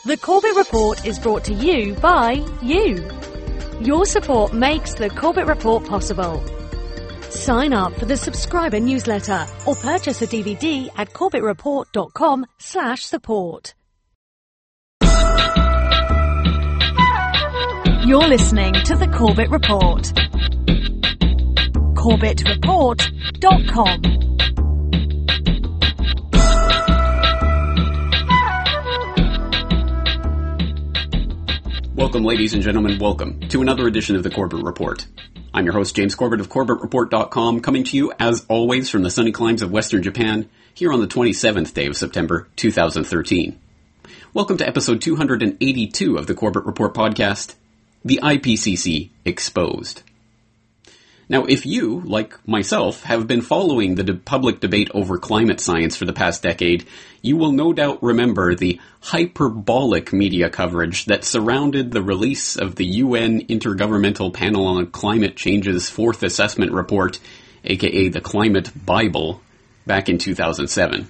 The Corbett Report is brought to you by you. Your support makes the Corbett Report possible. Sign up for the subscriber newsletter or purchase a DVD at corbettreport.com/support. You're listening to the Corbett Report. corbettreport.com. Welcome, ladies and gentlemen, welcome to another edition of the Corbett Report. I'm your host, James Corbett of CorbettReport.com, coming to you, as always, from the sunny climes of Western Japan, here on the 27th day of September, 2013. Welcome to episode 282 of the Corbett Report podcast, The IPCC Exposed. Now, if you, like myself, have been following the public debate over climate science for the past decade, you will no doubt remember the hyperbolic media coverage that surrounded the release of the UN Intergovernmental Panel on Climate Change's Fourth Assessment Report, aka the Climate Bible, back in 2007.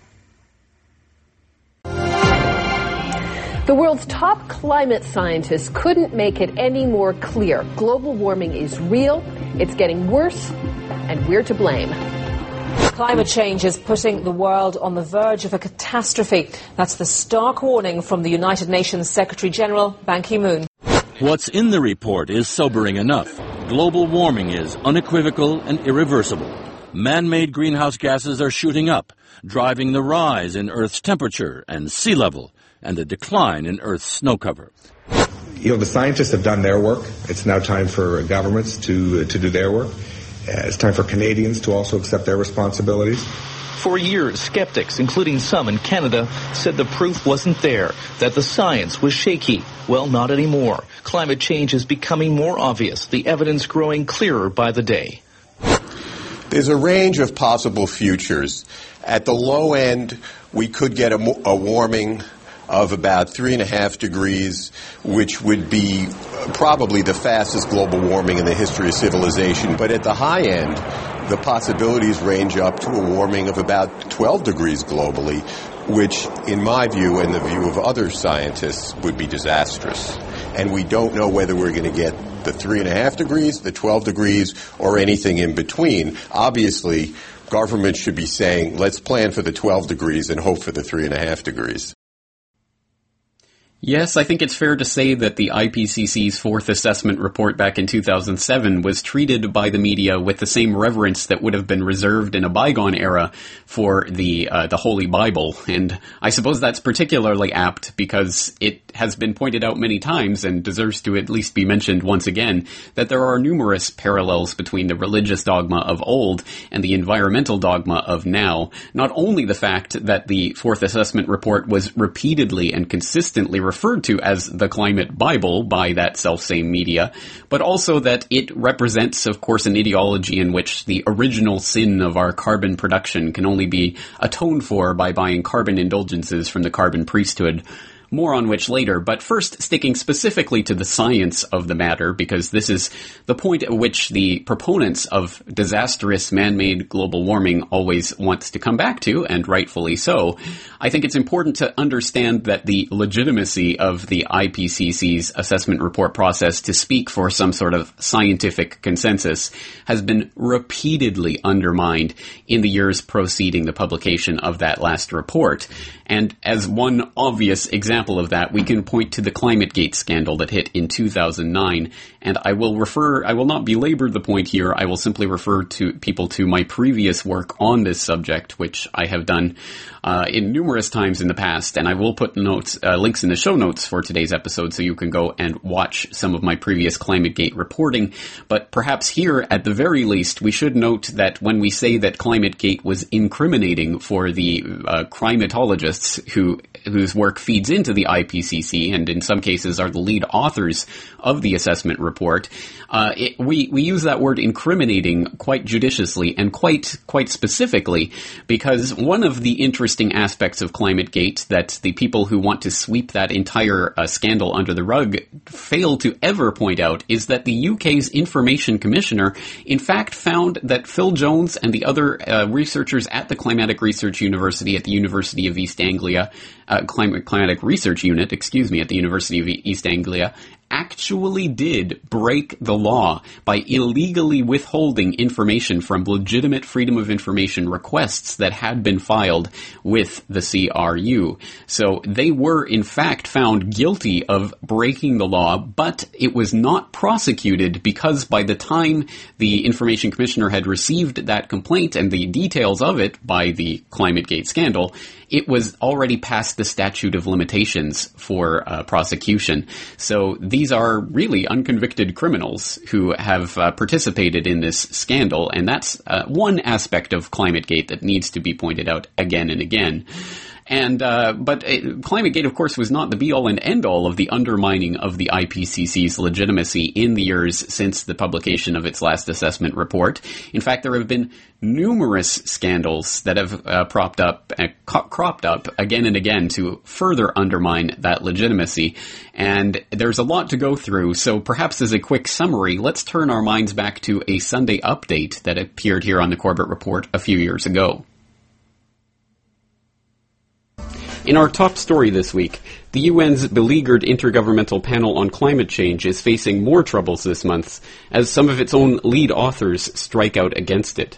The world's top climate scientists couldn't make it any more clear. Global warming is real, it's getting worse, and we're to blame. Climate change is putting the world on the verge of a catastrophe. That's the stark warning from the United Nations Secretary-General, Ban Ki-moon. What's in the report is sobering enough. Global warming is unequivocal and irreversible. Man-made greenhouse gases are shooting up, driving the rise in Earth's temperature and sea level, and a decline in Earth's snow cover. The scientists have done their work. It's now time for governments to do their work. It's time for Canadians to also accept their responsibilities. For years, skeptics, including some in Canada, said the proof wasn't there, that the science was shaky. Well, not anymore. Climate change is becoming more obvious, the evidence growing clearer by the day. There's a range of possible futures. At the low end, we could get a warming of about 3.5 degrees, which would be probably the fastest global warming in the history of civilization. But at the high end, the possibilities range up to a warming of about 12 degrees globally, which, in my view and the view of other scientists, would be disastrous. And we don't know whether we're going to get the 3.5 degrees, the 12 degrees, or anything in between. Obviously, government should be saying, let's plan for the 12 degrees and hope for the 3.5 degrees. Yes, I think it's fair to say that the IPCC's fourth assessment report back in 2007 was treated by the media with the same reverence that would have been reserved in a bygone era for the Holy Bible. And I suppose that's particularly apt because it has been pointed out many times and deserves to at least be mentioned once again that there are numerous parallels between the religious dogma of old and the environmental dogma of now. Not only the fact that the fourth assessment report was repeatedly and consistently referred to as the Climate Bible by that selfsame media, but also that it represents, of course, an ideology in which the original sin of our carbon production can only be atoned for by buying carbon indulgences from the carbon priesthood. More on which later, but first sticking specifically to the science of the matter, because this is the point at which the proponents of disastrous man-made global warming always wants to come back to, and rightfully so. I think it's important to understand that the legitimacy of the IPCC's assessment report process to speak for some sort of scientific consensus has been repeatedly undermined in the years preceding the publication of that last report. And as one obvious example of that, we can point to the ClimateGate scandal that hit in 2009. And I will not belabor the point here. I will simply refer to people to my previous work on this subject, which I have done in numerous times in the past. And I will put links in the show notes for today's episode so you can go and watch some of my previous ClimateGate reporting. But perhaps here, at the very least, we should note that when we say that ClimateGate was incriminating for the climatologists whose work feeds into the IPCC and in some cases are the lead authors of the assessment report, we use that word incriminating quite judiciously and quite specifically, because one of the interesting aspects of ClimateGate that the people who want to sweep that entire scandal under the rug fail to ever point out is that the UK's Information Commissioner in fact found that Phil Jones and the other researchers at the Climatic Research University at the University of East Anglia Climatic Research Unit, at the University of East Anglia, actually did break the law by illegally withholding information from legitimate Freedom of Information requests that had been filed with the CRU. So they were, in fact, found guilty of breaking the law, but it was not prosecuted because by the time the Information Commissioner had received that complaint and the details of it by the ClimateGate scandal, it was already past the statute of limitations for prosecution. So these are really unconvicted criminals who have participated in this scandal, and that's one aspect of ClimateGate that needs to be pointed out again and again. But ClimateGate, of course, was not the be-all and end-all of the undermining of the IPCC's legitimacy in the years since the publication of its last assessment report. In fact, there have been numerous scandals that have cropped up again and again to further undermine that legitimacy. And there's a lot to go through, so perhaps as a quick summary, let's turn our minds back to a Sunday update that appeared here on the Corbett Report a few years ago. In our top story this week, the UN's beleaguered Intergovernmental Panel on Climate Change is facing more troubles this month as some of its own lead authors strike out against it.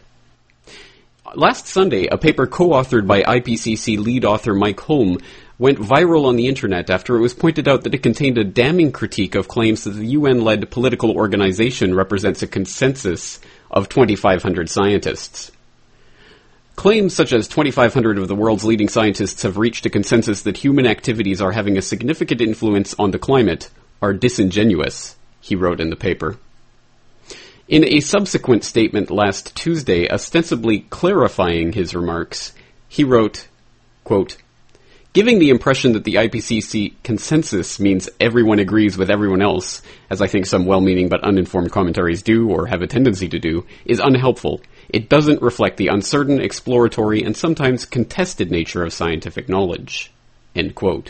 Last Sunday, a paper co-authored by IPCC lead author Mike Holm went viral on the internet after it was pointed out that it contained a damning critique of claims that the UN-led political organization represents a consensus of 2,500 scientists. Claims such as 2,500 of the world's leading scientists have reached a consensus that human activities are having a significant influence on the climate are disingenuous, he wrote in the paper. In a subsequent statement last Tuesday, ostensibly clarifying his remarks, he wrote, quote, "Giving the impression that the IPCC consensus means everyone agrees with everyone else, as I think some well-meaning but uninformed commentaries do or have a tendency to do, is unhelpful. It doesn't reflect the uncertain, exploratory, and sometimes contested nature of scientific knowledge." End quote.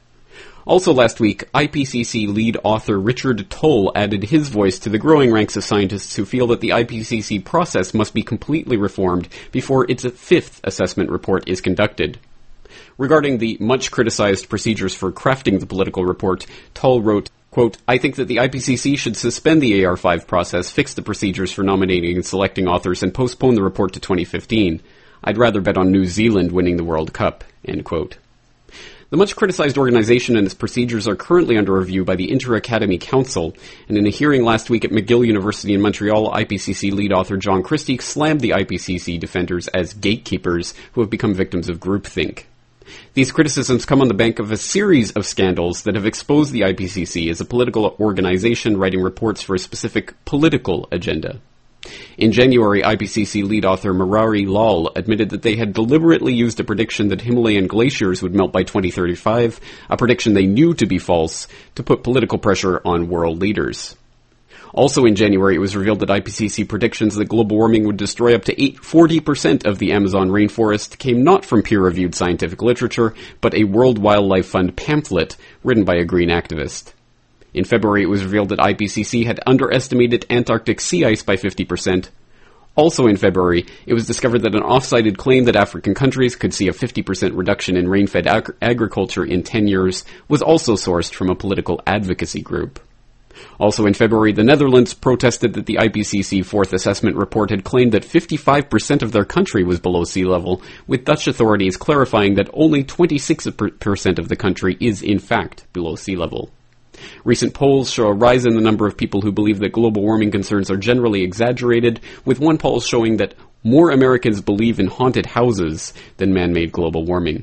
Also last week, IPCC lead author Richard Toll added his voice to the growing ranks of scientists who feel that the IPCC process must be completely reformed before its fifth assessment report is conducted. Regarding the much-criticized procedures for crafting the political report, Toll wrote, quote, "I think that the IPCC should suspend the AR5 process, fix the procedures for nominating and selecting authors, and postpone the report to 2015. I'd rather bet on New Zealand winning the World Cup." End quote. The much-criticized organization and its procedures are currently under review by the Inter-Academy Council, and in a hearing last week at McGill University in Montreal, IPCC lead author John Christie slammed the IPCC defenders as gatekeepers who have become victims of groupthink. These criticisms come on the back of a series of scandals that have exposed the IPCC as a political organization writing reports for a specific political agenda. In January, IPCC lead author Murari Lal admitted that they had deliberately used a prediction that Himalayan glaciers would melt by 2035, a prediction they knew to be false, to put political pressure on world leaders. Also in January, it was revealed that IPCC predictions that global warming would destroy up to 40% of the Amazon rainforest came not from peer-reviewed scientific literature, but a World Wildlife Fund pamphlet written by a green activist. In February, it was revealed that IPCC had underestimated Antarctic sea ice by 50%. Also in February, it was discovered that an off-cited claim that African countries could see a 50% reduction in rain-fed agriculture in 10 years was also sourced from a political advocacy group. Also in February, the Netherlands protested that the IPCC fourth assessment report had claimed that 55% of their country was below sea level, with Dutch authorities clarifying that only 26% of the country is in fact below sea level. Recent polls show a rise in the number of people who believe that global warming concerns are generally exaggerated, with one poll showing that more Americans believe in haunted houses than man-made global warming.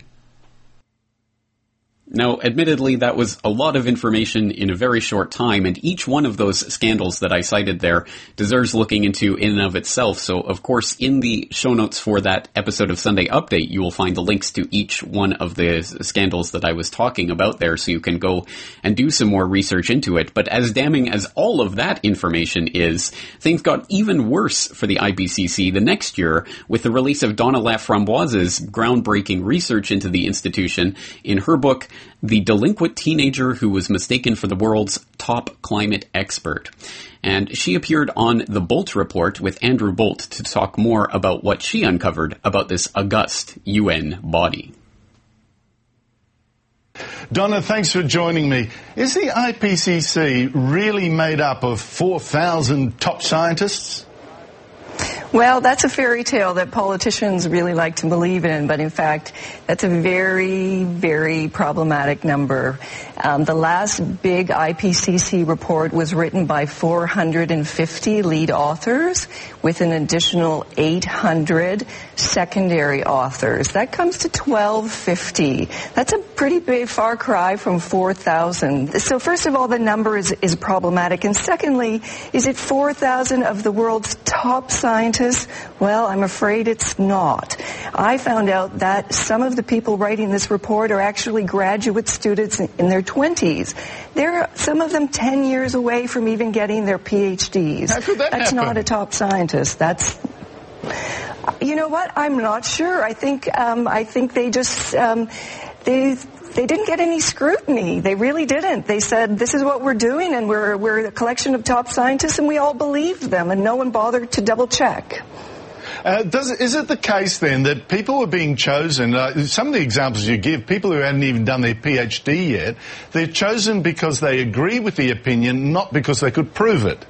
Now, admittedly, that was a lot of information in a very short time, and each one of those scandals that I cited there deserves looking into in and of itself. So, of course, in the show notes for that episode of Sunday Update, you will find the links to each one of the scandals that I was talking about there, so you can go and do some more research into it. But as damning as all of that information is, things got even worse for the IPCC the next year with the release of Donna Laframboise's groundbreaking research into the institution in her book, The Delinquent Teenager Who Was Mistaken for the World's Top Climate Expert. And she appeared on the Bolt Report with Andrew Bolt to talk more about what she uncovered about this august UN body. Donna, thanks for joining me. Is the IPCC really made up of 4,000 top scientists? Well, that's a fairy tale that politicians really like to believe in, but in fact, that's a very, very problematic number. The last big IPCC report was written by 450 lead authors with an additional 800 secondary authors. That comes to 1,250. That's a pretty big far cry from 4,000. So first of all, the number is problematic. And secondly, is it 4,000 of the world's top scientists? Well, I'm afraid it's not. I found out that some of the people writing this report are actually graduate students in their 20s. They're, some of them 10 years away from even getting their PhDs. How could that That's happen? not a top scientist. That's... You know what? I'm not sure. I think they just... They didn't get any scrutiny. They really didn't. They said, this is what we're doing, and we're a collection of top scientists, and we all believed them, and no one bothered to double check. Is it the case then that people were being chosen, some of the examples you give, people who hadn't even done their PhD yet, they're chosen because they agree with the opinion, not because they could prove it?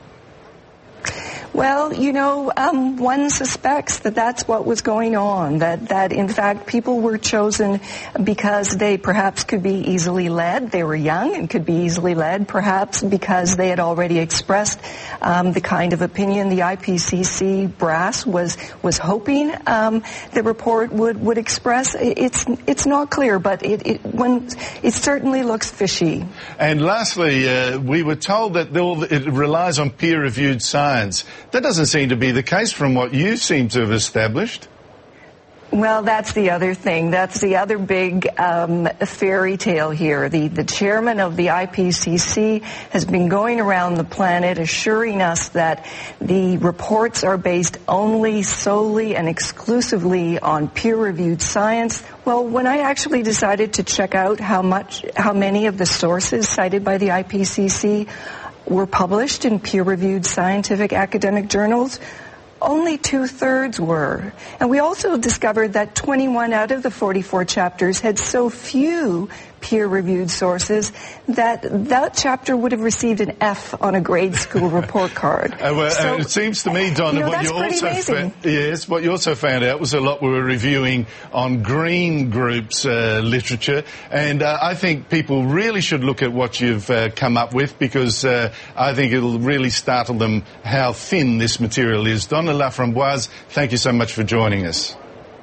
Well, you know, one suspects that that's what was going on, that in fact people were chosen because they perhaps could be easily led. They were young and could be easily led, perhaps because they had already expressed the kind of opinion the IPCC brass was hoping the report would express. It's not clear, but it certainly looks fishy. And lastly, we were told that it relies on peer-reviewed science. That doesn't seem to be the case from what you seem to have established. Well, that's the other thing. That's the other big fairy tale here. The chairman of the IPCC has been going around the planet assuring us that the reports are based solely and exclusively on peer-reviewed science. Well, when I actually decided to check out how many of the sources cited by the IPCC were published in peer-reviewed scientific academic journals, only 2/3 were. And we also discovered that 21 out of the 44 chapters had so few peer-reviewed sources that chapter would have received an F on a grade school report card. So, it seems to me, Donna, what you also found out was a lot we were reviewing on Green Group's literature, and I think people really should look at what you've come up with, because I think it'll really startle them how thin this material is. Donna Laframboise, thank you so much for joining us.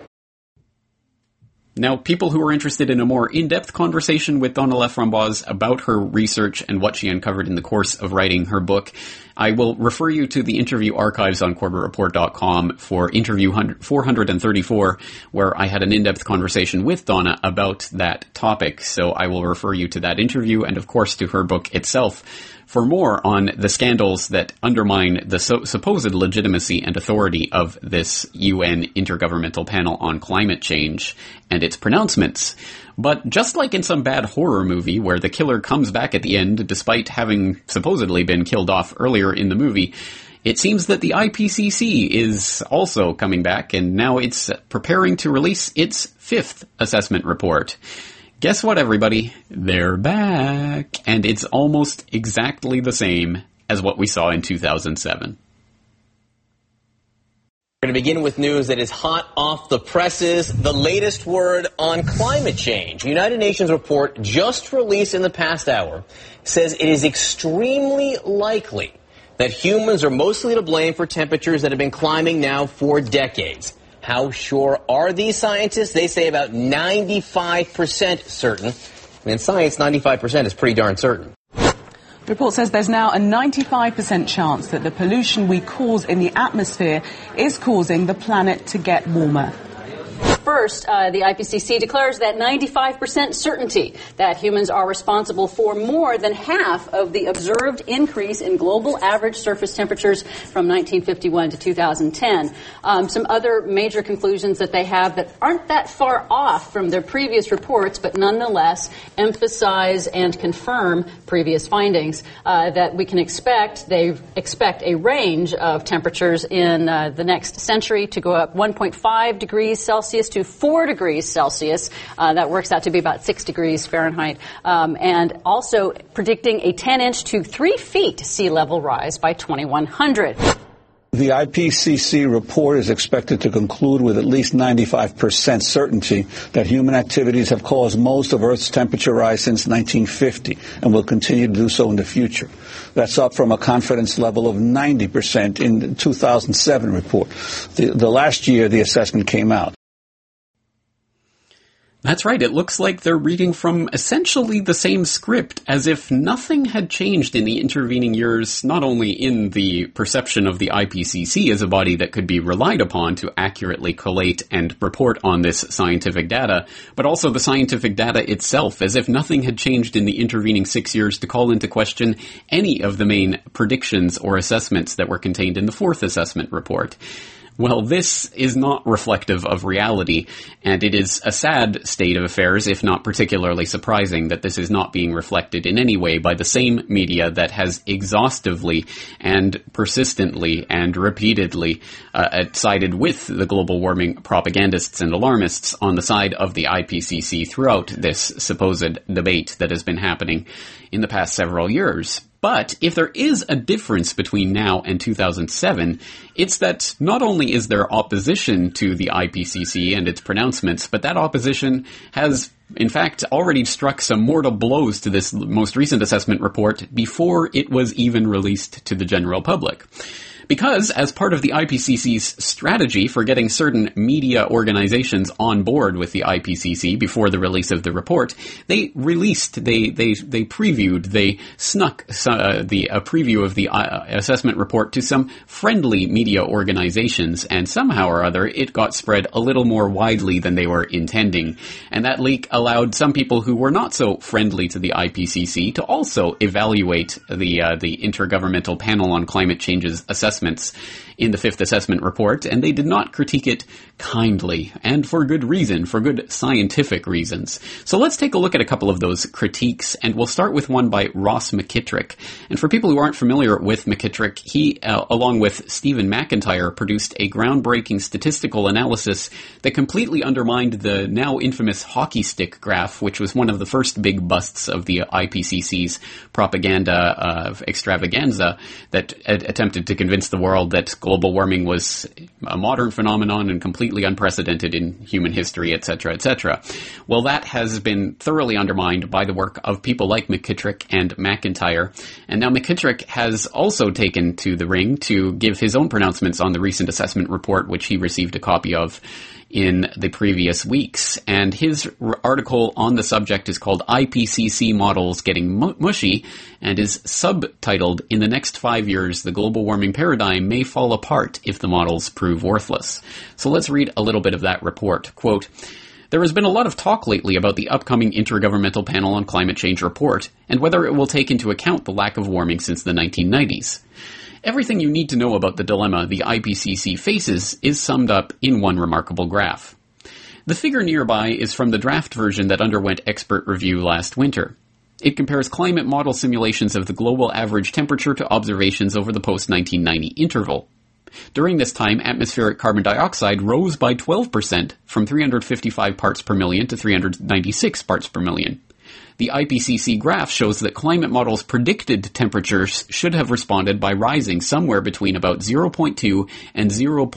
Now, people who are interested in a more in-depth conversation with Donna Laframboise about her research and what she uncovered in the course of writing her book, I will refer you to the interview archives on CorbettReport.com for interview 434, where I had an in-depth conversation with Donna about that topic. So I will refer you to that interview and, of course, to her book itself for more on the scandals that undermine the supposed legitimacy and authority of this UN Intergovernmental Panel on Climate Change and its pronouncements. But just like in some bad horror movie where the killer comes back at the end despite having supposedly been killed off earlier in the movie, it seems that the IPCC is also coming back, and now it's preparing to release its 5th assessment report. Guess what, everybody? They're back, and it's almost exactly the same as what we saw in 2007. We're going to begin with news that is hot off the presses, the latest word on climate change. The United Nations report just released in the past hour says it is extremely likely that humans are mostly to blame for temperatures that have been climbing now for decades. How sure are these scientists? They say about 95% certain. In science, 95% is pretty darn certain. The report says there's now a 95% chance that the pollution we cause in the atmosphere is causing the planet to get warmer. First, the IPCC declares that 95% certainty that humans are responsible for more than half of the observed increase in global average surface temperatures from 1951 to 2010. Some other major conclusions that they have that aren't that far off from their previous reports, but nonetheless emphasize and confirm previous findings that we can expect. They expect a range of temperatures in the next century to go up 1.5 degrees Celsius to 4 degrees Celsius. That works out to be about 6 degrees Fahrenheit. And also predicting a 10-inch to 3 feet sea level rise by 2100. The IPCC report is expected to conclude with at least 95% certainty that human activities have caused most of Earth's temperature rise since 1950 and will continue to do so in the future. That's up from a confidence level of 90% in the 2007 report. The last year the assessment came out. That's right. It looks like they're reading from essentially the same script, as if nothing had changed in the intervening years, not only in the perception of the IPCC as a body that could be relied upon to accurately collate and report on this scientific data, but also the scientific data itself, as if nothing had changed in the intervening 6 years to call into question any of the main predictions or assessments that were contained in the 4th assessment report. Well, this is not reflective of reality, and it is a sad state of affairs, if not particularly surprising, that this is not being reflected in any way by the same media that has exhaustively and persistently and repeatedly sided with the global warming propagandists and alarmists on the side of the IPCC throughout this supposed debate that has been happening in the past several years. But if there is a difference between now and 2007, it's that not only is there opposition to the IPCC and its pronouncements, but that opposition has, in fact, already struck some mortal blows to this most recent assessment report before it was even released to the general public. Because, as part of the IPCC's strategy for getting certain media organizations on board with the IPCC before the release of the report, they previewed, they snuck a preview of the assessment report to some friendly media organizations, and somehow or other it got spread a little more widely than they were intending. And that leak allowed some people who were not so friendly to the IPCC to also evaluate the Intergovernmental Panel on Climate Change's assessment in the 5th assessment report, and they did not critique it kindly, and for good reason, for good scientific reasons. So let's take a look at a couple of those critiques, and we'll start with one by Ross McKittrick. And for people who aren't familiar with McKittrick, he, along with Stephen McIntyre, produced a groundbreaking statistical analysis that completely undermined the now infamous hockey stick graph, which was one of the first big busts of the IPCC's propaganda extravaganza that attempted to convince the world that global warming was a modern phenomenon and completely unprecedented in human history, etc., etc. Well, that has been thoroughly undermined by the work of people like McKittrick and McIntyre. And now McKittrick has also taken to the ring to give his own pronouncements on the recent assessment report, which he received a copy of in the previous weeks. And his article on the subject is called IPCC Models Getting Mushy, and is subtitled, "In the next 5 years, the global warming paradigm may fall apart if the models prove worthless." So let's read a little bit of that report. Quote, "There has been a lot of talk lately about the upcoming Intergovernmental Panel on Climate Change report, and whether it will take into account the lack of warming since the 1990s. Everything you need to know about the dilemma the IPCC faces is summed up in one remarkable graph. The figure nearby is from the draft version that underwent expert review last winter. It compares climate model simulations of the global average temperature to observations over the post-1990 interval. During this time, atmospheric carbon dioxide rose by 12% from 355 parts per million to 396 parts per million. The IPCC graph shows that climate models predicted temperatures should have responded by rising somewhere between about 0.2 and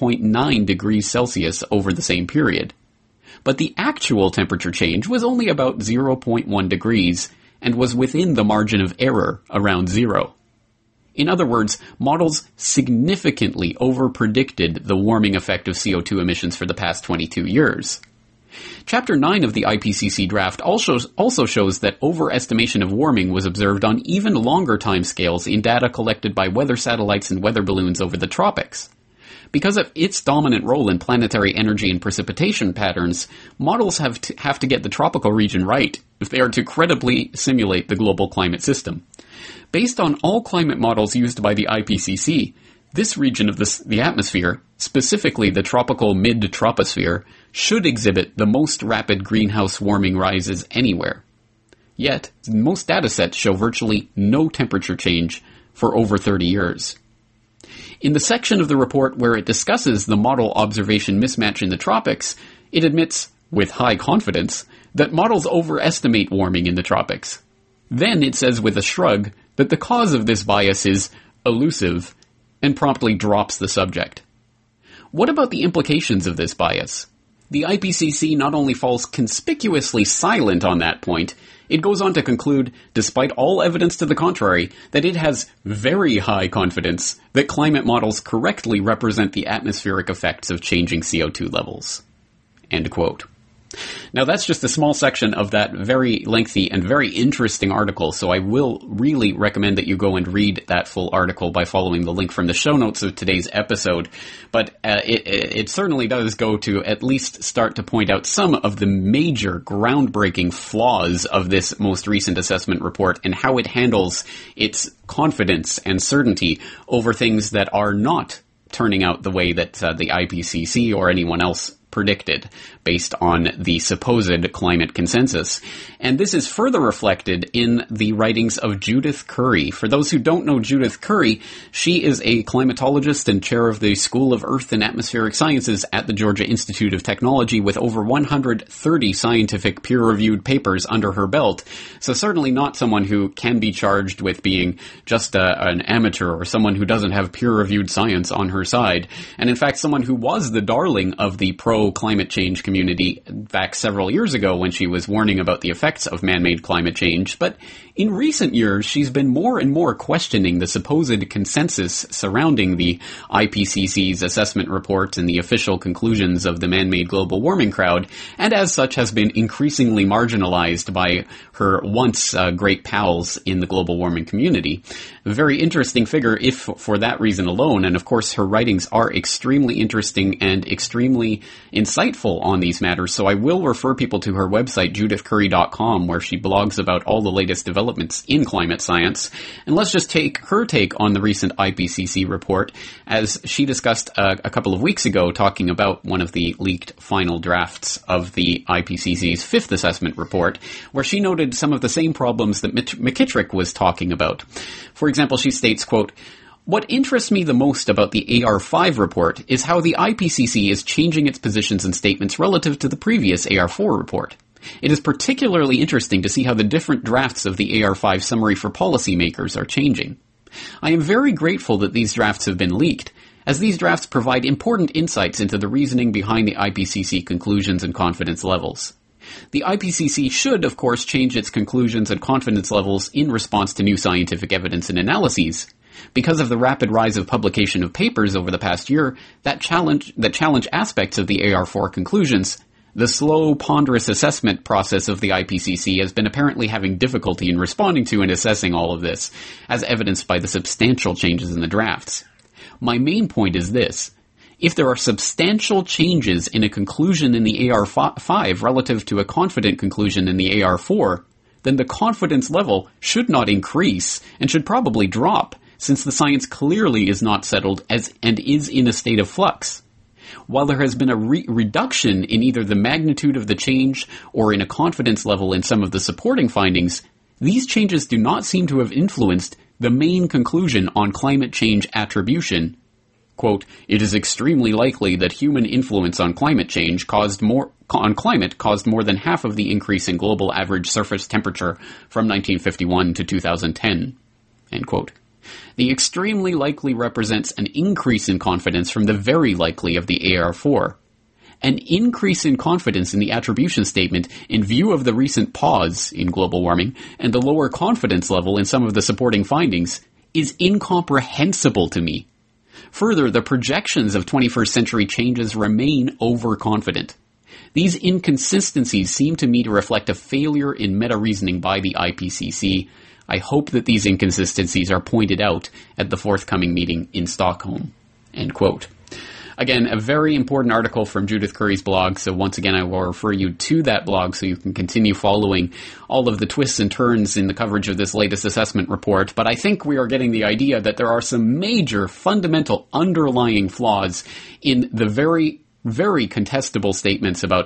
0.9 degrees Celsius over the same period. But the actual temperature change was only about 0.1 degrees and was within the margin of error around 0. In other words, models significantly overpredicted the warming effect of CO2 emissions for the past 22 years. Chapter 9 of the IPCC draft also shows that overestimation of warming was observed on even longer timescales in data collected by weather satellites and weather balloons over the tropics. Because of its dominant role in planetary energy and precipitation patterns, models have to get the tropical region right if they are to credibly simulate the global climate system. Based on all climate models used by the IPCC, this region of the atmosphere, specifically the tropical mid-troposphere, should exhibit the most rapid greenhouse warming rises anywhere. Yet, most datasets show virtually no temperature change for over 30 years. In the section of the report where it discusses the model observation mismatch in the tropics, It admits, with high confidence, that models overestimate warming in the tropics. Then it says with a shrug that the cause of this bias is elusive, and promptly drops the subject. What about the implications of this bias? The IPCC not only falls conspicuously silent on that point, it goes on to conclude, despite all evidence to the contrary, that it has very high confidence that climate models correctly represent the atmospheric effects of changing CO2 levels. End quote. Now that's just a small section of that very lengthy and very interesting article, so I will really recommend that you go and read that full article by following the link from the show notes of today's episode. But it certainly does go to at least start to point out some of the major groundbreaking flaws of this most recent assessment report and how it handles its confidence and certainty over things that are not turning out the way that the IPCC or anyone else predicted based on the supposed climate consensus. And this is further reflected in the writings of Judith Curry. For those who don't know Judith Curry, she is a climatologist and chair of the School of Earth and Atmospheric Sciences at the Georgia Institute of Technology with over 130 scientific peer-reviewed papers under her belt. So certainly not someone who can be charged with being just an amateur or someone who doesn't have peer-reviewed science on her side. And in fact, someone who was the darling of the pro-climate change community back several years ago when she was warning about the effects of man-made climate change. But in recent years, she's been more and more questioning the supposed consensus surrounding the IPCC's assessment report and the official conclusions of the man-made global warming crowd, and as such has been increasingly marginalized by her once great pals in the global warming community. A very interesting figure if for that reason alone, and of course her writings are extremely interesting and extremely insightful on these matters, so I will refer people to her website, judithcurry.com, where she blogs about all the latest developments in climate science. And let's just take her take on the recent IPCC report, as she discussed a couple of weeks ago, talking about one of the leaked final drafts of the IPCC's fifth assessment report, where she noted some of the same problems that McKittrick was talking about. For example, she states, quote, "What interests me the most about the AR5 report is how the IPCC is changing its positions and statements relative to the previous AR4 report. It is particularly interesting to see how the different drafts of the AR5 summary for policymakers are changing. I am very grateful that these drafts have been leaked, as these drafts provide important insights into the reasoning behind the IPCC conclusions and confidence levels. The IPCC should, of course, change its conclusions and confidence levels in response to new scientific evidence and analyses. Because of the rapid rise of publication of papers over the past year that challenge aspects of the AR4 conclusions, the slow, ponderous assessment process of the IPCC has been apparently having difficulty in responding to and assessing all of this, as evidenced by the substantial changes in the drafts. My main point is this. If there are substantial changes in a conclusion in the AR5 relative to a confident conclusion in the AR4, then the confidence level should not increase and should probably drop, since the science clearly is not settled and is in a state of flux. While there has been a reduction in either the magnitude of the change or in a confidence level in some of the supporting findings, these changes do not seem to have influenced the main conclusion on climate change attribution. Quote, "It is extremely likely that human influence on climate change caused more than half of the increase in global average surface temperature from 1951 to 2010. End quote. The extremely likely represents an increase in confidence from the very likely of the AR4. An increase in confidence in the attribution statement in view of the recent pause in global warming and the lower confidence level in some of the supporting findings is incomprehensible to me. Further, the projections of 21st century changes remain overconfident. These inconsistencies seem to me to reflect a failure in meta-reasoning by the IPCC. I hope that these inconsistencies are pointed out at the forthcoming meeting in Stockholm." End quote. Again, a very important article from Judith Curry's blog, so once again I will refer you to that blog so you can continue following all of the twists and turns in the coverage of this latest assessment report. But I think we are getting the idea that there are some major fundamental underlying flaws in the very, very contestable statements about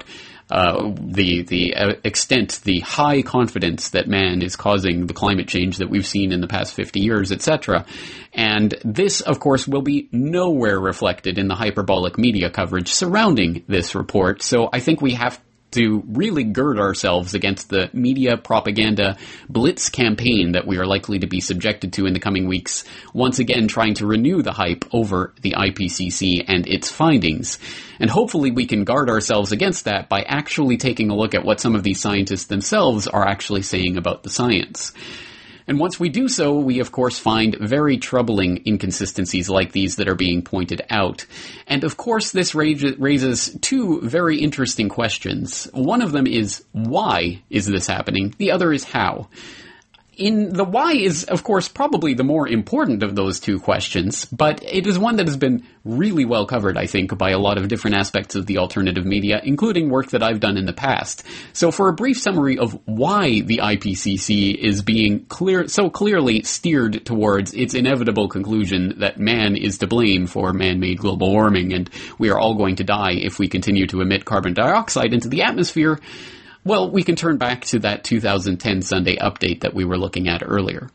the extent, the high confidence that man is causing the climate change that we've seen in the past 50 years, etc. And this, of course, will be nowhere reflected in the hyperbolic media coverage surrounding this report. So I think we have to really gird ourselves against the media propaganda blitz campaign that we are likely to be subjected to in the coming weeks, once again trying to renew the hype over the IPCC and its findings. And hopefully we can guard ourselves against that by actually taking a look at what some of these scientists themselves are actually saying about the science. And once we do so, we of course find very troubling inconsistencies like these that are being pointed out. And of course this raises two very interesting questions. One of them is, why is this happening? The other is how. The why is, of course, probably the more important of those two questions, but it is one that has been really well covered, I think, by a lot of different aspects of the alternative media, including work that I've done in the past. So for a brief summary of why the IPCC is being so clearly steered towards its inevitable conclusion that man is to blame for man-made global warming, and we are all going to die if we continue to emit carbon dioxide into the atmosphere, well, we can turn back to that 2010 Sunday update that we were looking at earlier.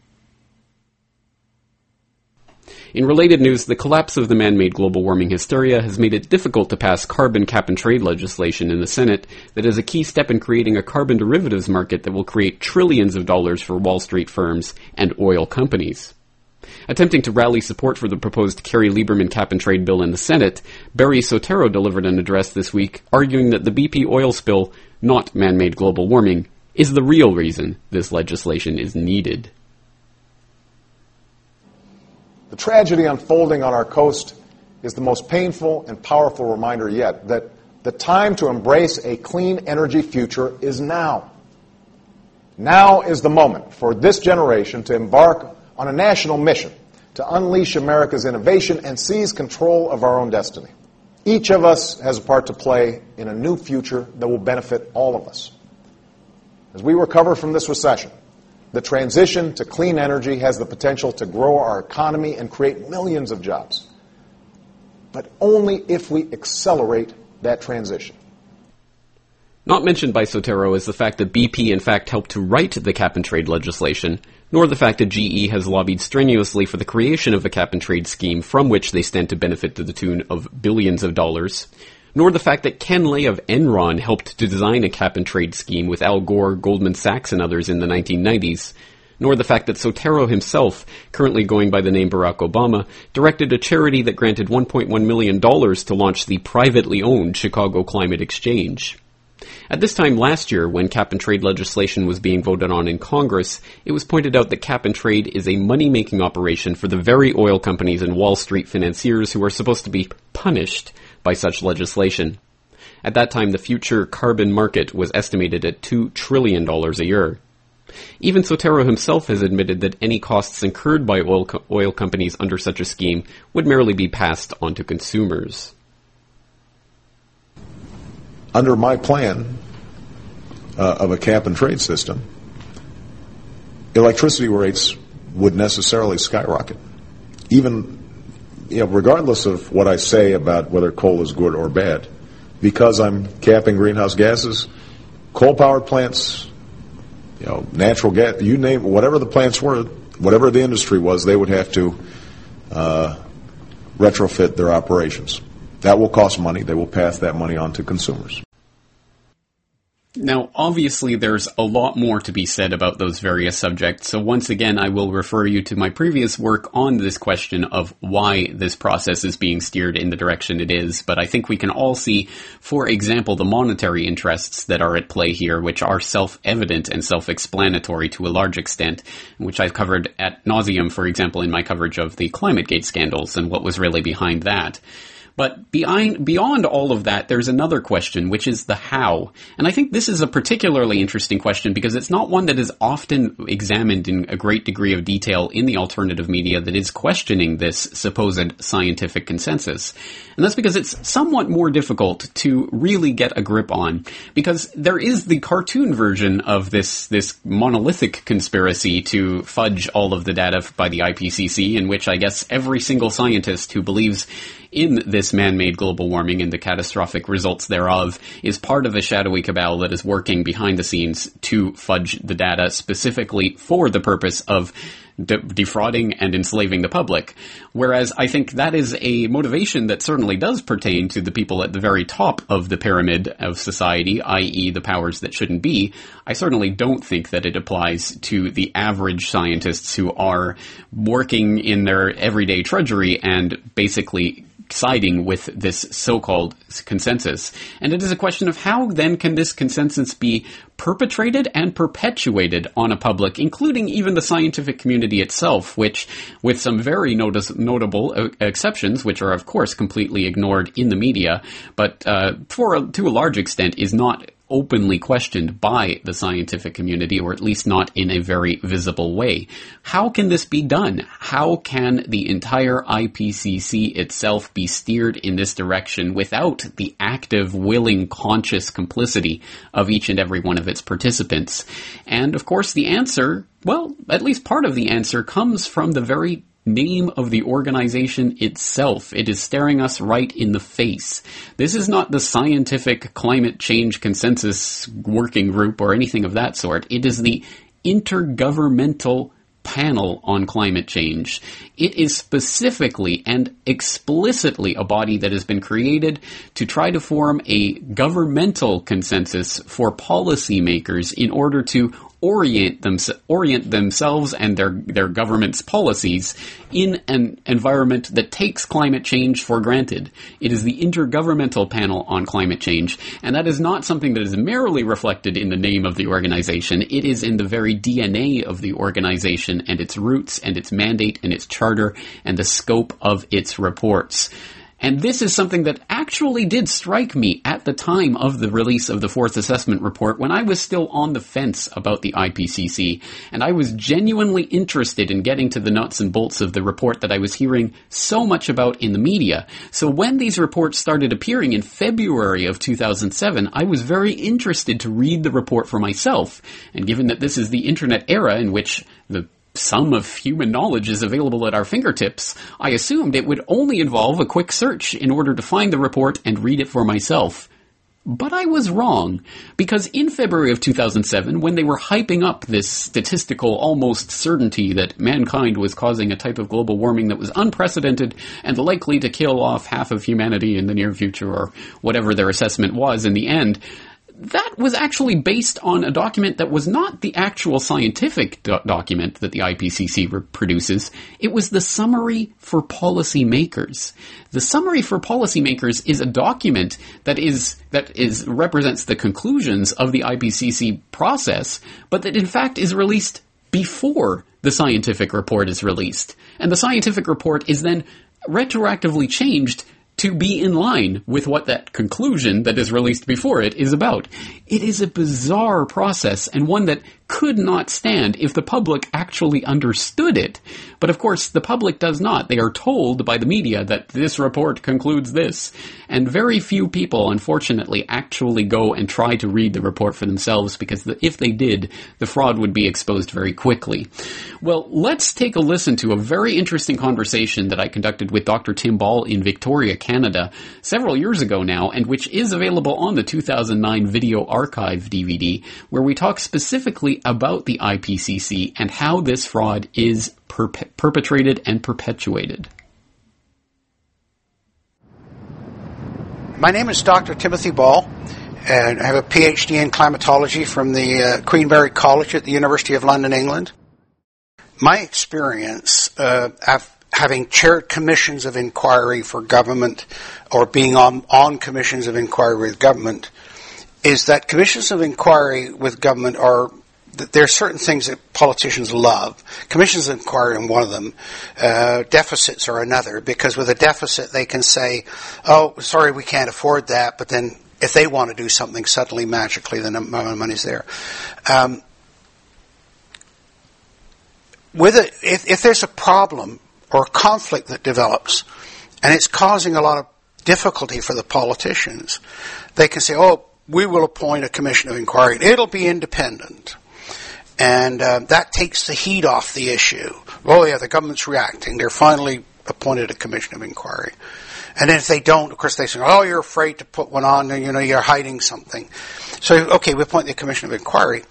In related news, the collapse of the man-made global warming hysteria has made it difficult to pass carbon cap-and-trade legislation in the Senate that is a key step in creating a carbon derivatives market that will create trillions of dollars for Wall Street firms and oil companies. Attempting to rally support for the proposed Kerry Lieberman cap-and-trade bill in the Senate, Barry Soetoro delivered an address this week arguing that the BP oil spill, not man-made global warming, is the real reason this legislation is needed. The tragedy unfolding on our coast is the most painful and powerful reminder yet that the time to embrace a clean energy future is now. Now is the moment for this generation to embark on a national mission to unleash America's innovation and seize control of our own destiny. Each of us has a part to play in a new future that will benefit all of us. As we recover from this recession, the transition to clean energy has the potential to grow our economy and create millions of jobs. But only if we accelerate that transition. Not mentioned by Soetoro is the fact that BP in fact helped to write the cap-and-trade legislation, nor the fact that GE has lobbied strenuously for the creation of a cap-and-trade scheme from which they stand to benefit to the tune of billions of dollars, nor the fact that Ken Lay of Enron helped to design a cap-and-trade scheme with Al Gore, Goldman Sachs, and others in the 1990s, nor the fact that Soetoro himself, currently going by the name Barack Obama, directed a charity that granted $1.1 million to launch the privately owned Chicago Climate Exchange. At this time last year, when cap-and-trade legislation was being voted on in Congress, it was pointed out that cap-and-trade is a money-making operation for the very oil companies and Wall Street financiers who are supposed to be punished by such legislation. At that time, the future carbon market was estimated at $2 trillion a year. Even Soetoro himself has admitted that any costs incurred by oil companies under such a scheme would merely be passed on to consumers. Under my plan of a cap-and-trade system, electricity rates would necessarily skyrocket. Even, regardless of what I say about whether coal is good or bad, because I'm capping greenhouse gases, coal-powered plants, natural gas, you name whatever the plants were, whatever the industry was, they would have to retrofit their operations. That will cost money. They will pass that money on to consumers. Now, obviously, there's a lot more to be said about those various subjects, so once again, I will refer you to my previous work on this question of why this process is being steered in the direction it is, but I think we can all see, for example, the monetary interests that are at play here, which are self-evident and self-explanatory to a large extent, which I've covered ad nauseum, for example, in my coverage of the ClimateGate scandals and what was really behind that. But beyond all of that, there's another question, which is the how. And I think this is a particularly interesting question because it's not one that is often examined in a great degree of detail in the alternative media that is questioning this supposed scientific consensus. And that's because it's somewhat more difficult to really get a grip on, because there is the cartoon version of this monolithic conspiracy to fudge all of the data by the IPCC, in which I guess every single scientist who believes in this man-made global warming and the catastrophic results thereof is part of a shadowy cabal that is working behind the scenes to fudge the data specifically for the purpose of defrauding and enslaving the public. Whereas I think that is a motivation that certainly does pertain to the people at the very top of the pyramid of society, i.e. the powers that shouldn't be. I certainly don't think that it applies to the average scientists who are working in their everyday drudgery and basically siding with this so-called consensus. And it is a question of how then can this consensus be perpetrated and perpetuated on a public, including even the scientific community itself, which, with some very notable exceptions, which are of course completely ignored in the media, but to a large extent is not openly questioned by the scientific community, or at least not in a very visible way. How can this be done? How can the entire IPCC itself be steered in this direction without the active, willing, conscious complicity of each and every one of its participants? And of course the answer, well, at least part of the answer comes from the very name of the organization itself. It is staring us right in the face. This is not the Scientific Climate Change Consensus Working Group or anything of that sort. It is the Intergovernmental Panel on Climate Change. It is specifically and explicitly a body that has been created to try to form a governmental consensus for policymakers in order to orient themselves and their government's policies in an environment that takes climate change for granted. It is the Intergovernmental Panel on Climate Change, and that is not something that is merely reflected in the name of the organization. It is in the very DNA of the organization and its roots and its mandate and its charter and the scope of its reports. And this is something that actually did strike me at the time of the release of the fourth assessment report when I was still on the fence about the IPCC, and I was genuinely interested in getting to the nuts and bolts of the report that I was hearing so much about in the media. So when these reports started appearing in February of 2007, I was very interested to read the report for myself. And given that this is the internet era in which the sum of human knowledge is available at our fingertips, I assumed it would only involve a quick search in order to find the report and read it for myself. But I was wrong, because in February of 2007, when they were hyping up this statistical almost certainty that mankind was causing a type of global warming that was unprecedented and likely to kill off half of humanity in the near future, or whatever their assessment was in the end, that was actually based on a document that was not the actual scientific document that the IPCC produces. It was the Summary for Policymakers. The Summary for Policymakers is a document that represents the conclusions of the IPCC process, but that in fact is released before the scientific report is released. And the scientific report is then retroactively changed to be in line with what that conclusion that is released before it is about. It is a bizarre process, and one that could not stand if the public actually understood it. But of course, the public does not. They are told by the media that this report concludes this. And very few people, unfortunately, actually go and try to read the report for themselves, because if they did, the fraud would be exposed very quickly. Well, let's take a listen to a very interesting conversation that I conducted with Dr. Tim Ball in Victoria, Canada, several years ago now, and which is available on the 2009 Video Archive DVD, where we talk specifically about the IPCC and how this fraud is perpetrated and perpetuated. My name is Dr. Timothy Ball, and I have a PhD in climatology from the Queenberry College at the University of London, England. My experience having chaired commissions of inquiry for government, or being on commissions of inquiry with government, is that commissions of inquiry with government there are certain things that politicians love. Commissions of inquiry are one of them. Deficits are another, because with a deficit they can say, oh, sorry, we can't afford that, but then if they want to do something, suddenly, magically, the money's there. If there's a problem or a conflict that develops, and it's causing a lot of difficulty for the politicians, they can say, oh, we will appoint a commission of inquiry. It'll be independent. And that takes the heat off the issue. Oh, yeah, the government's reacting. They're finally appointed a commission of inquiry. And then if they don't, of course, they say, oh, you're afraid to put one on, and, you're hiding something. So, okay, we appoint the Commission of Inquiry.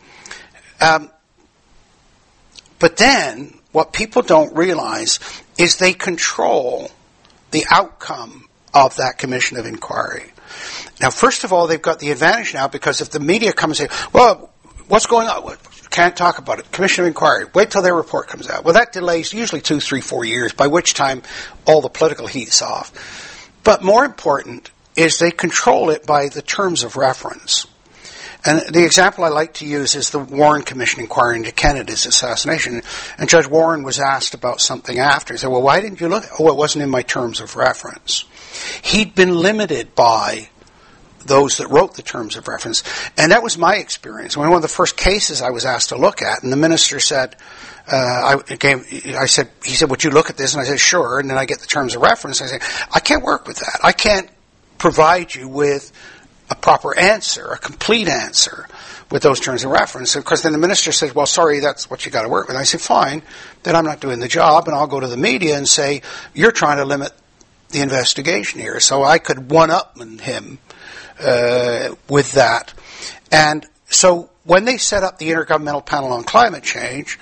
But then, what people don't realize is they control the outcome of that Commission of Inquiry. Now, first of all, they've got the advantage now because if the media comes and say, well, what's going on? Can't talk about it. Commission of Inquiry. Wait till their report comes out. Well, that delays usually 2, 3, 4 years, by which time all the political heat's off. But more important is they control it by the terms of reference. And the example I like to use is the Warren Commission inquiry into Kennedy's assassination. And Judge Warren was asked about something after. He said, well, why didn't you look? Oh, it wasn't in my terms of reference. He'd been limited by those that wrote the terms of reference. And that was my experience. One of the first cases I was asked to look at, and the minister said, he said, would you look at this? And I said, sure. And then I get the terms of reference. I say, I can't work with that. I can't provide you with a proper answer, a complete answer with those terms of reference. Because then the minister says, well, sorry, that's what you got to work with. And I said, fine, then I'm not doing the job, and I'll go to the media and say, you're trying to limit the investigation here. So I could one-up him with that. And so when they set up the Intergovernmental Panel on Climate Change,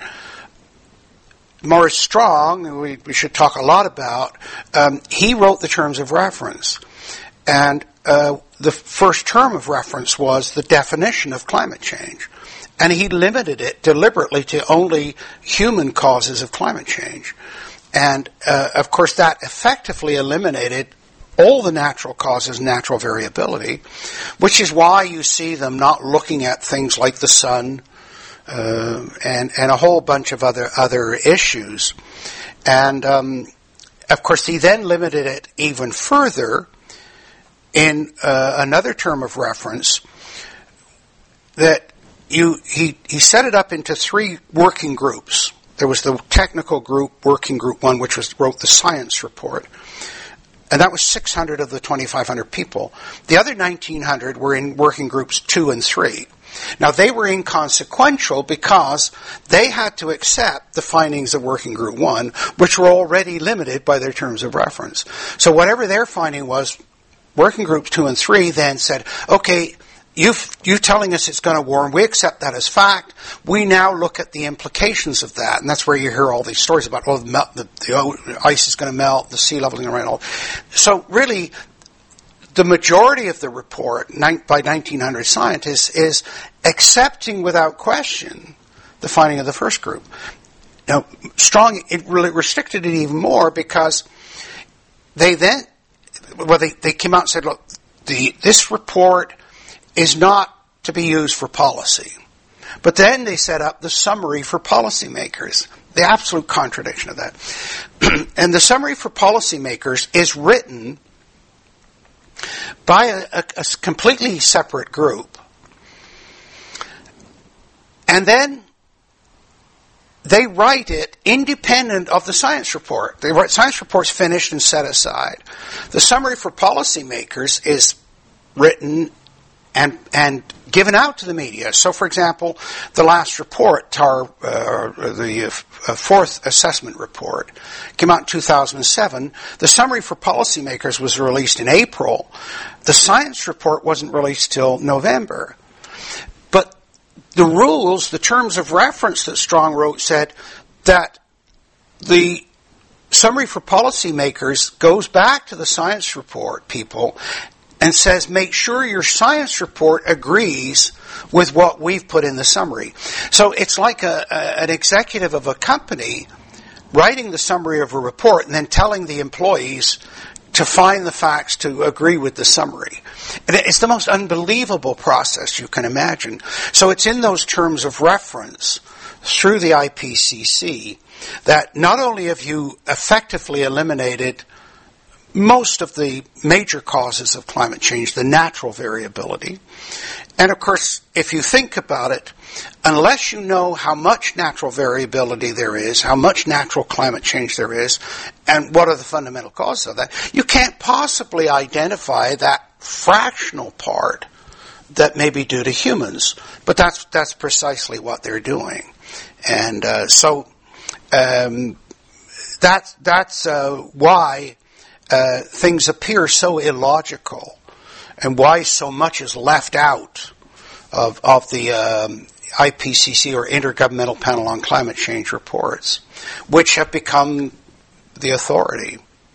Maurice Strong, who we should talk a lot about, he wrote the terms of reference. And the first term of reference was the definition of climate change. And he limited it deliberately to only human causes of climate change. And, of course, that effectively eliminated all the natural causes, natural variability, which is why you see them not looking at things like the sun and a whole bunch of other issues. And, of course, he then limited it even further in another term of reference that he set it up into 3 working groups. There was the technical group, working group 1, which wrote the science report. And that was 600 of the 2,500 people. The other 1,900 were in working groups 2 and 3. Now, they were inconsequential because they had to accept the findings of Working Group 1, which were already limited by their terms of reference. So whatever their finding was, Working Groups 2 and 3 then said, okay, you telling us it's going to warm, we accept that as fact. We now look at the implications of that. And that's where you hear all these stories about, the ice is going to melt, the sea level is going to rise. So really, the majority of the report by 1,900 scientists is accepting without question the finding of the first group. Now, Strong, it really restricted it even more because they came out and said, look, this report is not to be used for policy. But then they set up the summary for policymakers, the absolute contradiction of that. And the summary for policymakers is written by a completely separate group. And then they write it independent of the science report. They write science report's finished and set aside. The summary for policymakers is written and given out to the media. So, for example, the last report, the fourth assessment report, came out in 2007. The summary for policymakers was released in April. The science report wasn't released till November. But the rules, the terms of reference that Strong wrote said that the summary for policymakers goes back to the science report people and says, make sure your science report agrees with what we've put in the summary. So it's like an executive of a company writing the summary of a report and then telling the employees to find the facts to agree with the summary. And it's the most unbelievable process you can imagine. So it's in those terms of reference through the IPCC that not only have you effectively eliminated most of the major causes of climate change, the natural variability. And of course, if you think about it, unless you know how much natural variability there is, how much natural climate change there is, and what are the fundamental causes of that, you can't possibly identify that fractional part that may be due to humans. But that's precisely what they're doing. And that's why things appear so illogical and why so much is left out of the IPCC, or Intergovernmental Panel on Climate Change reports, which have become the authority.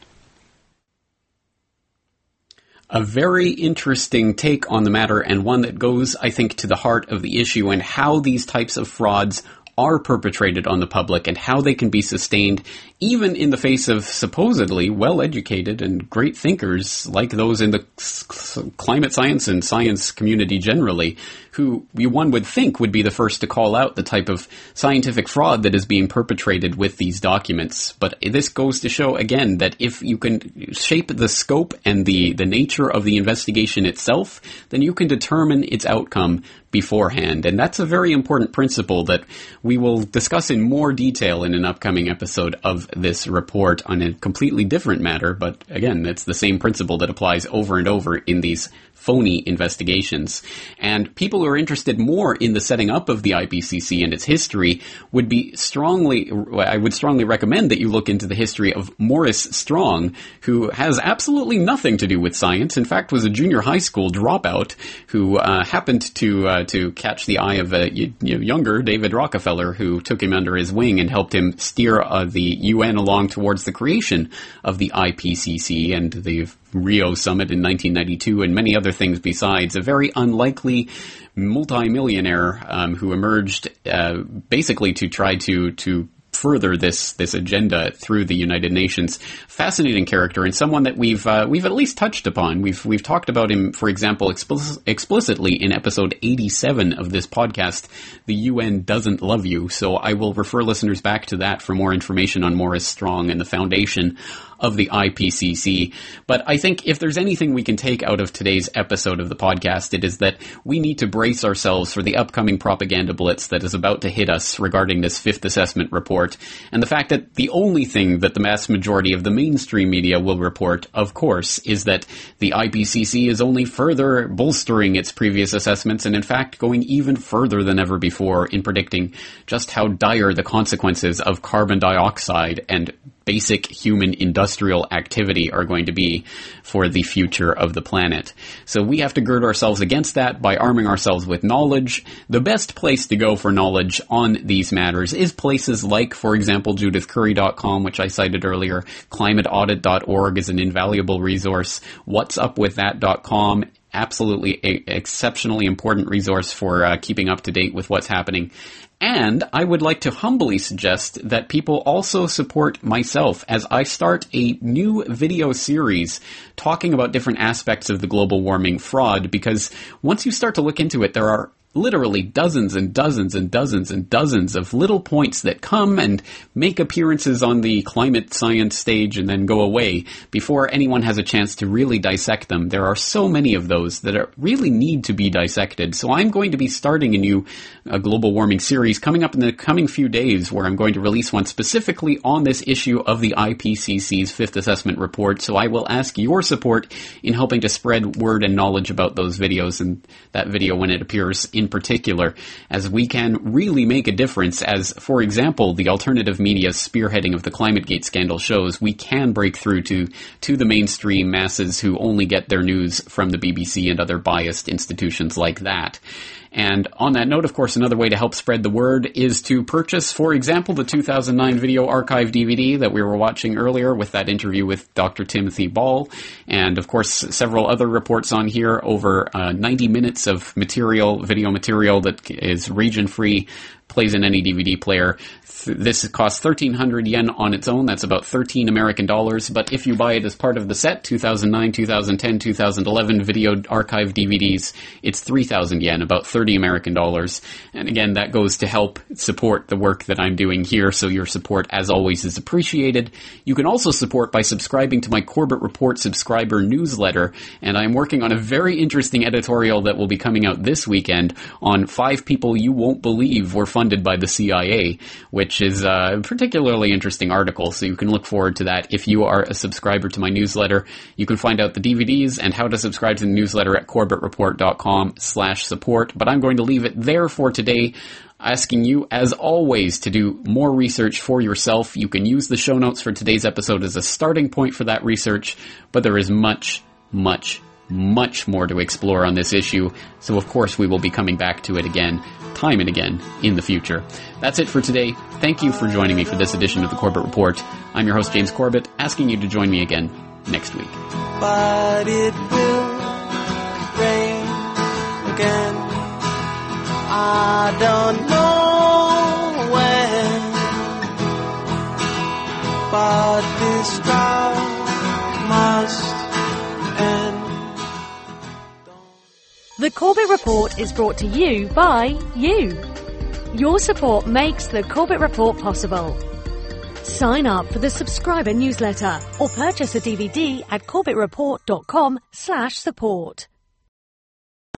A very interesting take on the matter, and one that goes, I think, to the heart of the issue and how these types of frauds are perpetrated on the public and how they can be sustained even in the face of supposedly well-educated and great thinkers like those in the climate science and science community generally, who one would think would be the first to call out the type of scientific fraud that is being perpetrated with these documents. But this goes to show, again, that if you can shape the scope and the nature of the investigation itself, then you can determine its outcome beforehand. And that's a very important principle that we will discuss in more detail in an upcoming episode of this report on a completely different matter. But again, it's the same principle that applies over and over in these phony investigations. And people who are interested more in the setting up of the IPCC and its history I would strongly recommend that you look into the history of Maurice Strong, who has absolutely nothing to do with science. In fact, was a junior high school dropout who happened to catch the eye of a younger David Rockefeller, who took him under his wing and helped him steer the UN along towards the creation of the IPCC and the Rio Summit in 1992 and many other things besides. A very unlikely multimillionaire who emerged basically to try to further this agenda through the United Nations. Fascinating character, and someone that we've at least touched upon. We've talked about him, for example, explicitly in episode 87 of this podcast, The UN Doesn't Love You. So I will refer listeners back to that for more information on Maurice Strong and the foundation of the IPCC. But I think if there's anything we can take out of today's episode of the podcast, it is that we need to brace ourselves for the upcoming propaganda blitz that is about to hit us regarding this fifth assessment report, and the fact that the only thing that the mass majority of the mainstream media will report, of course, is that the IPCC is only further bolstering its previous assessments and in fact going even further than ever before in predicting just how dire the consequences of carbon dioxide and basic human industrial activity are going to be for the future of the planet. So we have to gird ourselves against that by arming ourselves with knowledge. The best place to go for knowledge on these matters is places like, for example, JudithCurry.com, which I cited earlier. ClimateAudit.org is an invaluable resource. What'sUpWithThat.com, absolutely exceptionally important resource for keeping up to date with what's happening. And I would like to humbly suggest that people also support myself as I start a new video series talking about different aspects of the global warming fraud, because once you start to look into it, there are literally dozens and dozens and dozens and dozens of little points that come and make appearances on the climate science stage and then go away before anyone has a chance to really dissect them. There are so many of those that really need to be dissected. So I'm going to be starting a new global warming series coming up in the coming few days, where I'm going to release one specifically on this issue of the IPCC's fifth assessment report. So I will ask your support in helping to spread word and knowledge about those videos, and that video when it appears in particular, as we can really make a difference. As, for example, the alternative media's spearheading of the ClimateGate scandal shows, we can break through to the mainstream masses who only get their news from the BBC and other biased institutions like that. And on that note, of course, another way to help spread the word is to purchase, for example, the 2009 Video Archive DVD that we were watching earlier with that interview with Dr. Timothy Ball. And, of course, several other reports on here, over 90 minutes of video material that is region-free, plays in any DVD player. This costs 1,300 yen on its own. That's about $13 American. But if you buy it as part of the set, 2009, 2010, 2011 Video Archive DVDs, it's 3,000 yen, about 30 American dollars. And again, that goes to help support the work that I'm doing here. So your support, as always, is appreciated. You can also support by subscribing to my Corbett Report subscriber newsletter. And I'm working on a very interesting editorial that will be coming out this weekend on 5 people you won't believe were funded by the CIA, which is a particularly interesting article, so you can look forward to that if you are a subscriber to my newsletter. You can find out the DVDs and how to subscribe to the newsletter at CorbettReport.com/support, but I'm going to leave it there for today. asking you, as always, to do more research for yourself. You can use the show notes for today's episode as a starting point for that research, but there is much, much, much more to explore on this issue, so of course we will be coming back to it again, time and again, in the future. That's it for today. Thank you for joining me for this edition of the Corbett Report. I'm your host, James Corbett, asking you to join me again next week. But it will rain again. I don't know when, but this drought must end. The Corbett Report is brought to you by you. Your support makes the Corbett Report possible. Sign up for the subscriber newsletter or purchase a DVD at corbettreport.com/support.